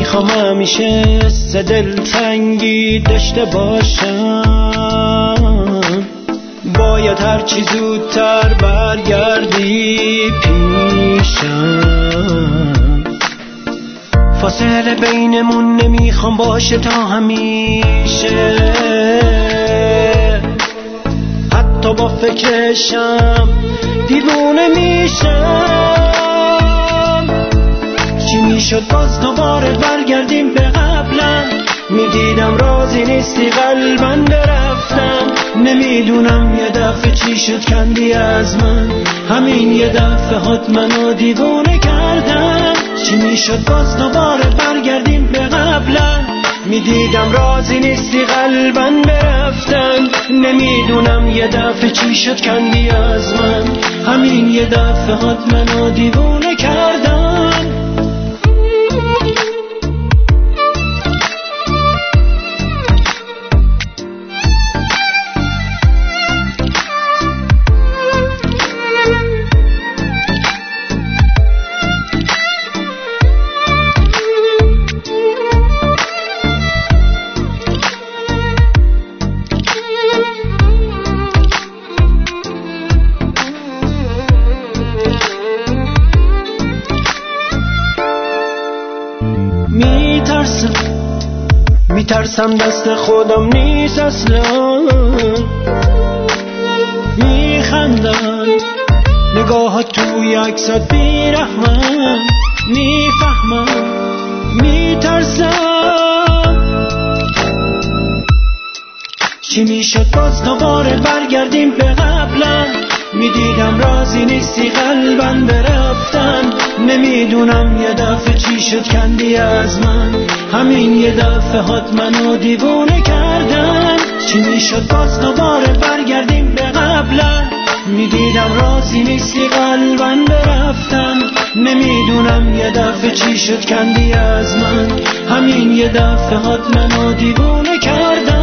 میخوام همیشه دلتنگی داشته باشم، باید هرچی زودتر برگردی پیشم. فاصله بینمون نمیخوام باشه تا همیشه، حتی با فکرشم دیوونه میشم. چی میشد باز دوباره برگردیم به قبلا؟ میدیدم راضی نیستی قلبن برفتم. نمیدونم یه دفعه چی شد کندی از من، همین یه دفعه هات منو دیوونه کردم. چی میشد باز دوباره برگردیم به قبلا؟ میدیدم راضی نیستی قلبن برفتن. نمیدونم یه دفعه چی شد کندی از من، همین یه دفعه هات منو دیوونه کردن. میترسم دست خودم نیست اصلا. میخندم نگاهات توی عکسات بیرحمم. میفهمم میترسم. چی میشد باز دوباره برگردیم به قبلا؟ میدیدم راضی نیستی قلبن برفتن. نمیدونم یه دفعه چی شد کندی از من، همین یه دفعه هات منو دیوونه کردن. چی میشد باز دوباره برگردیم به قبلا؟ میدیدم راضی نیستی قلبن برفتن. نمیدونم یه دفعه چی شد کندی از من، همین یه دفعه هات منو دیوونه کردن.